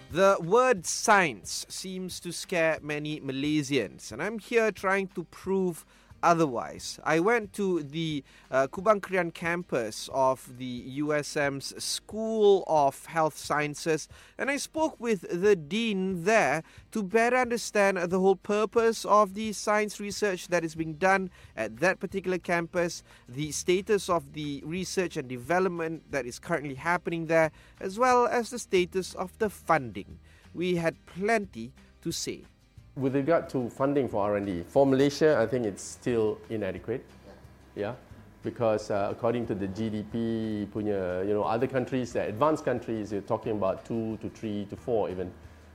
The word science seems to scare many Malaysians, and I'm here trying to prove otherwise. I went to the Kubang Krian campus of the USM's School of Health Sciences, and I spoke with the dean there to better understand the whole purpose of the science research that is being done at that particular campus, the status of the research and development that is currently happening there, as well as the status of the funding. We had plenty to say. With regard to funding for R&D, for Malaysia, I think it's still inadequate. Yeah, because according to the GDP, punya, other countries, the advanced countries, you're talking about 2 to 3 to 4 even,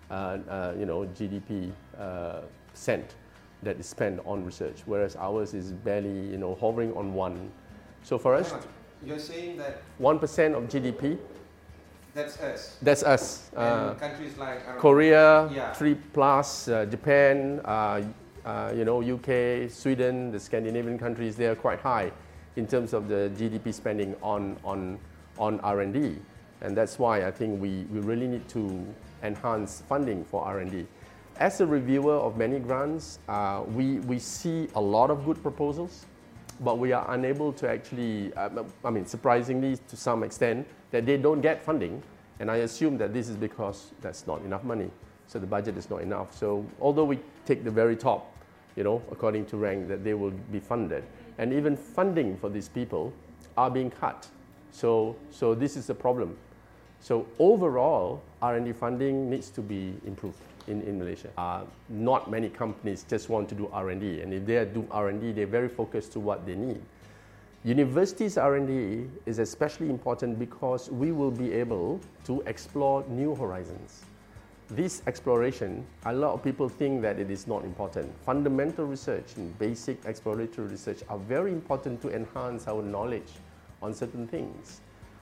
GDP percent that is spent on research, whereas ours is barely, hovering on 1. So for us, You're saying that 1% of GDP. that's us. That's us. And countries like Korea, Yeah. 3+, Japan, UK, Sweden, the Scandinavian countries, they are quite high in terms of the GDP spending on R&D. And that's why I think we really need to enhance funding for R&D. As a reviewer of many grants, we see a lot of good proposals, but we are unable to actually, surprisingly to some extent, that they don't get funding. And I assume that this is because that's not enough money. So the budget is not enough. So although we take the very top, according to rank, that they will be funded. And even funding for these people are being cut. So this is a problem. So overall, R&D funding needs to be improved in Malaysia. Not many companies just want to do R&D. And if they do R&D, they're very focused to what they need. Universities' R&D is especially important because we will be able to explore new horizons. This exploration, a lot of people think that it is not important. Fundamental research and basic exploratory research are very important to enhance our knowledge on certain things.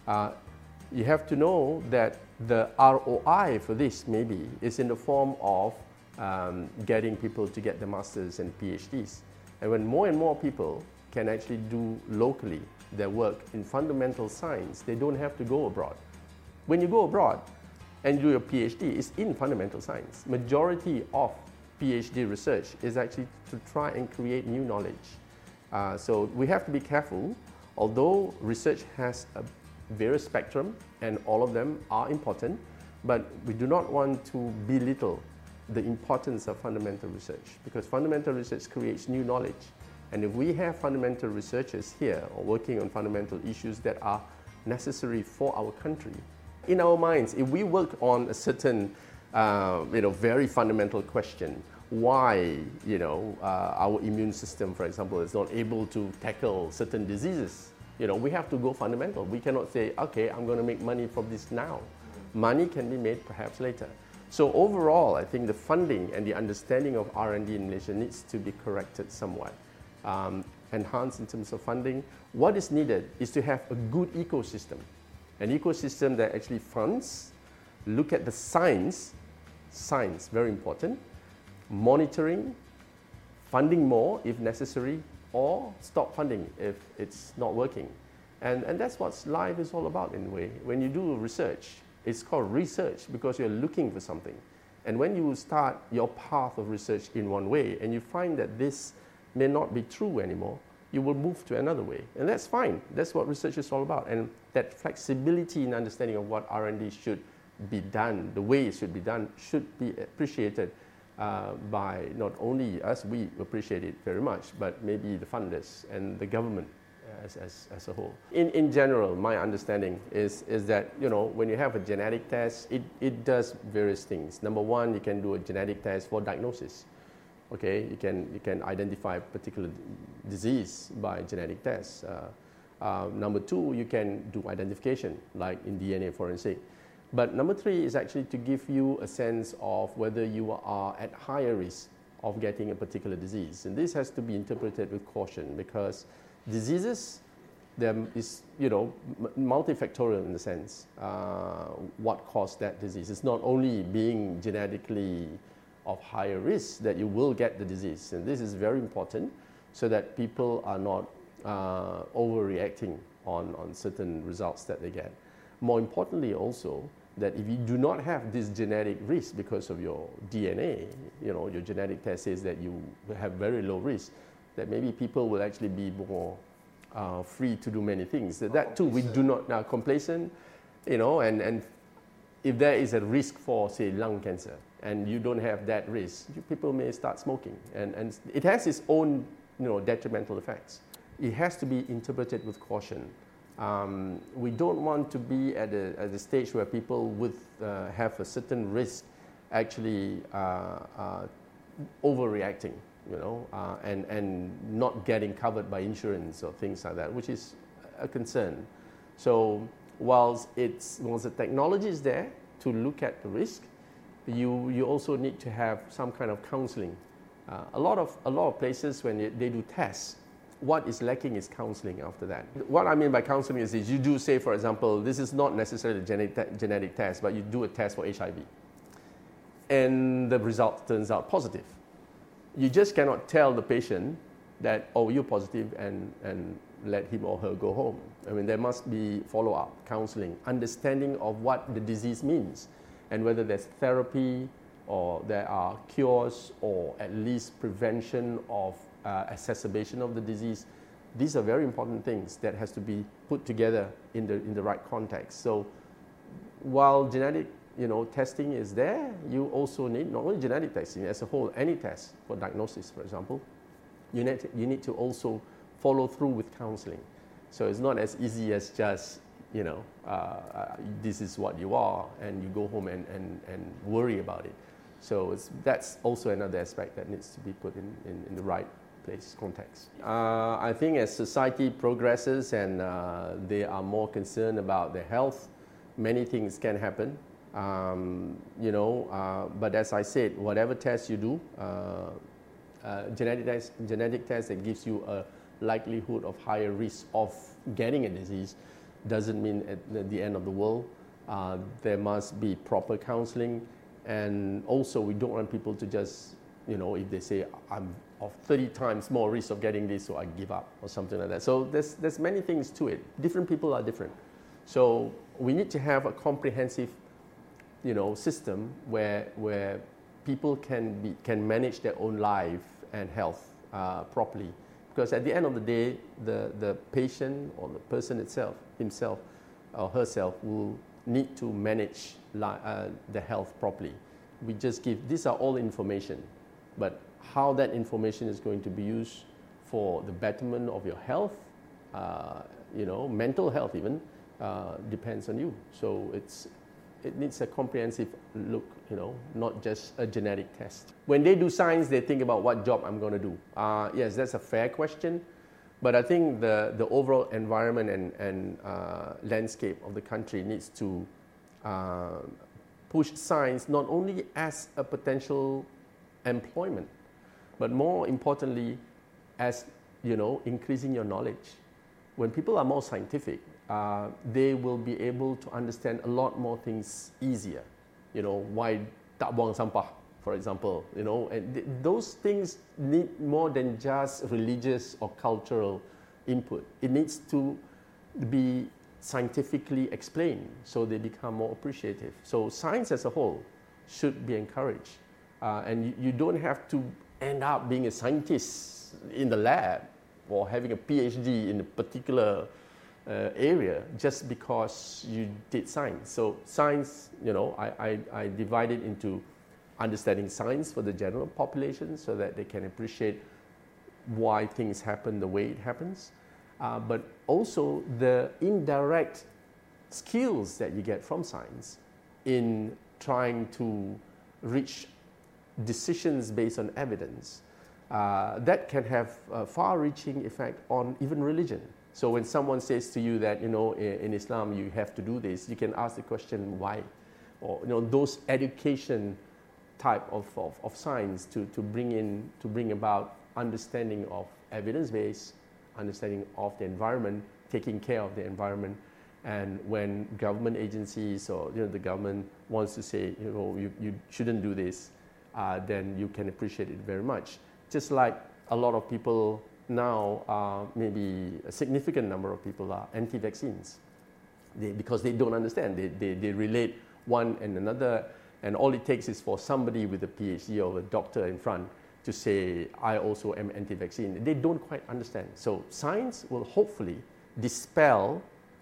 You have to know that the ROI for this maybe is in the form of getting people to get the masters and PhDs. And when more and more people can actually do locally their work in fundamental science, they don't have to go abroad. When you go abroad and do your PhD, it's in fundamental science. Majority of PhD research is actually to try and create new knowledge. So we have to be careful, although research has a various spectrum and all of them are important, but we do not want to belittle the importance of fundamental research, because fundamental research creates new knowledge. And if we have fundamental researchers here or working on fundamental issues that are necessary for our country, in our minds, if we work on a certain, very fundamental question, why, our immune system, for example, is not able to tackle certain diseases, we have to go fundamental. We cannot say, okay, I'm going to make money from this now. Money can be made perhaps later. So overall, I think the funding and the understanding of R&D in Malaysia needs to be corrected somewhat. Enhanced in terms of funding. What is needed is to have a good ecosystem. An ecosystem that actually funds, look at the science, very important, monitoring, funding more if necessary, or stop funding if it's not working. And that's what life is all about in a way. When you do research, it's called research because you're looking for something. And when you start your path of research in one way and you find that this may not be true anymore, you will move to another way. And that's fine. That's what research is all about. And that flexibility in understanding of what R&D should be done, the way it should be done, should be appreciated by not only us, we appreciate it very much, but maybe the funders and the government as a whole. In general, my understanding is that, when you have a genetic test, it does various things. Number one, you can do a genetic test for diagnosis. Okay, you can identify a particular disease by genetic tests. Number two, you can do identification, like in DNA forensic. But number three is actually to give you a sense of whether you are at higher risk of getting a particular disease. And this has to be interpreted with caution because diseases, there is, multifactorial in the sense what caused that disease. It's not only being genetically of higher risk that you will get the disease. And this is very important so that people are not overreacting on certain results that they get. More importantly also, that if you do not have this genetic risk because of your DNA, your genetic test says that you have very low risk, that maybe people will actually be more free to do many things. That too, we do not now complacent, and if there is a risk for, say, lung cancer, and you don't have that risk, people may start smoking, and it has its own, detrimental effects. It has to be interpreted with caution. We don't want to be at a stage where people have a certain risk actually overreacting, and not getting covered by insurance or things like that, which is a concern. So whilst the technology is there to look at the risk, you also need to have some kind of counseling. A lot of places, when they do tests, what is lacking is counseling after that. What I mean by counseling is you do say, for example, this is not necessarily a genetic test, but you do a test for HIV, and the result turns out positive. You just cannot tell the patient that, oh, you're positive, and let him or her go home. I mean, there must be follow-up, counseling, understanding of what the disease means, and whether there's therapy or there are cures or at least prevention of exacerbation of the disease. These are very important things that has to be put together in the right context. So while genetic testing is there, you also need not only genetic testing as a whole, any test for diagnosis, for example, you need to also follow through with counseling. So it's not as easy as just, this is what you are, and you go home and worry about it. So that's also another aspect that needs to be put in the right place, context. I think as society progresses and they are more concerned about their health, many things can happen. But as I said, whatever test you do, genetic test that gives you a likelihood of higher risk of getting a disease doesn't mean at the end of the world. There must be proper counseling, and also we don't want people to just, if they say I'm of 30 times more risk of getting this, so I give up or something like that. So there's many things to it. Different people are different. So we need to have a comprehensive system where people can manage their own life and health properly. Because at the end of the day, the patient or the person himself or herself will need to manage the health properly. We just these are all information, but how that information is going to be used for the betterment of your health, mental health even, depends on you. So it needs a comprehensive look, not just a genetic test. When they do science, they think about what job I'm going to do. Yes, that's a fair question, but I think the overall environment and landscape of the country needs to push science not only as a potential employment, but more importantly, as increasing your knowledge. When people are more scientific, they will be able to understand a lot more things easier. Why tak buang sampah, for example. And those things need more than just religious or cultural input. It needs to be scientifically explained so they become more appreciative. So science as a whole should be encouraged. And you don't have to end up being a scientist in the lab or having a PhD in a particular area just because you did science. So science, I divide it into understanding science for the general population so that they can appreciate why things happen the way it happens, but also the indirect skills that you get from science in trying to reach decisions based on evidence. That can have a far-reaching effect on even religion. So when someone says to you that, in Islam you have to do this, you can ask the question why, or those education type of science to bring about understanding of evidence-based, understanding of the environment, taking care of the environment. And when government agencies or the government wants to say you shouldn't do this, then you can appreciate it very much. Just like a lot of people now, maybe a significant number of people are anti-vaccines because they don't understand. They relate one and another, and all it takes is for somebody with a PhD or a doctor in front to say, I also am anti-vaccine. They don't quite understand. So science will hopefully dispel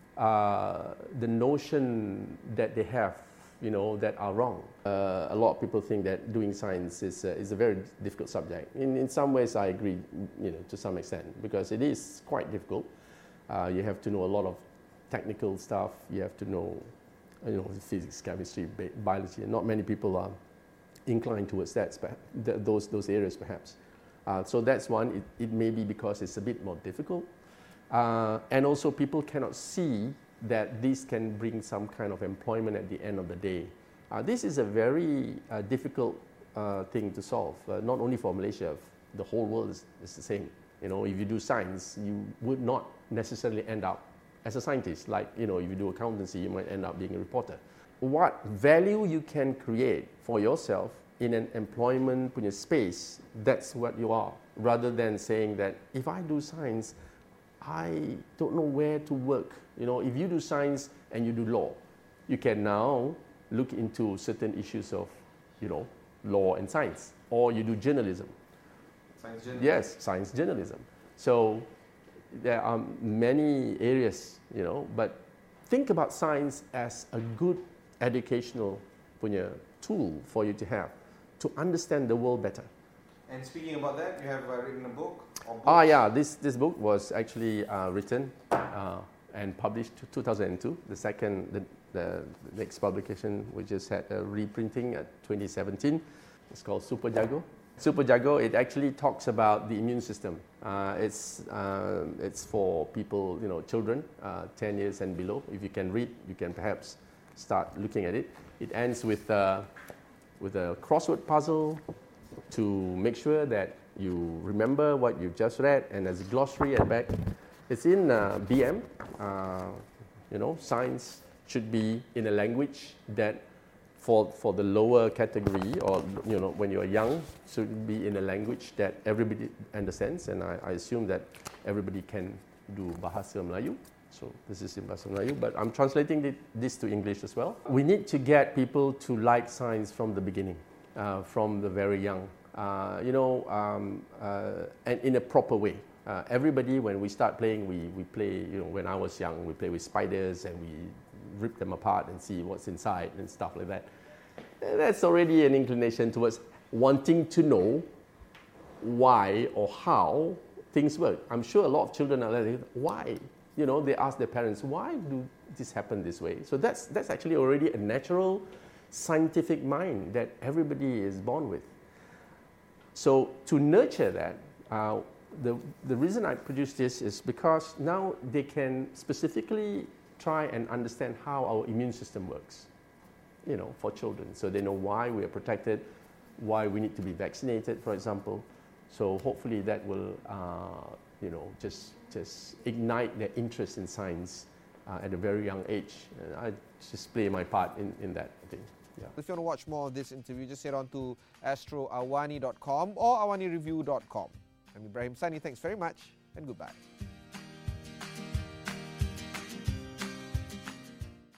the notion that they have, that are wrong. A lot of people think that doing science is a very difficult subject. In some ways, I agree, to some extent, because it is quite difficult. You have to know a lot of technical stuff. You have to know, physics, chemistry, biology. And not many people are inclined towards those areas, perhaps. So that's one. It may be because it's a bit more difficult. And also people cannot see that this can bring some kind of employment at the end of the day. This is a very difficult thing to solve, not only for Malaysia, the whole world is the same. If you do science, you would not necessarily end up as a scientist. Like, if you do accountancy, you might end up being a reporter. What value you can create for yourself in an employment punya space, that's what you are, rather than saying that if I do science, I don't know where to work. If you do science and you do law, you can now look into certain issues of, law and science. Or you do journalism. Science journalism. Yes, science journalism. So there are many areas, but think about science as a good educational punya tool for you to have to understand the world better. And speaking about that, you have written a book? Or books? Yeah, this book was actually written and published in 2002. The next publication, we just had a reprinting at 2017. It's called Super Jago. Super Jago, it actually talks about the immune system. It's for people, children, 10 years and below. If you can read, you can perhaps start looking at it. It ends with a crossword puzzle to make sure that you remember what you've just read, and there's a glossary at the back. It's in BM. Science should be in a language that for the lower category, or when you're young, should be in a language that everybody understands, and I assume that everybody can do Bahasa Melayu. So this is in Bahasa Melayu, but I'm translating this to English as well. We need to get people to like science from the beginning, from the very young, and in a proper way. Everybody, when we start playing, we play, when I was young, we play with spiders and we rip them apart and see what's inside and stuff like that. And that's already an inclination towards wanting to know why or how things work. I'm sure a lot of children are like, why? They ask their parents, why do this happen this way? So that's actually already a natural scientific mind that everybody is born with. So to nurture that, the reason I produced this is because now they can specifically try and understand how our immune system works, for children. So they know why we are protected, why we need to be vaccinated, for example. So hopefully that will, just ignite their interest in science at a very young age. And I just play my part in that, I think. Yeah. If you want to watch more of this interview, just head on to astroawani.com or awanireview.com. I'm Ibrahim Sani. Thanks very much and goodbye.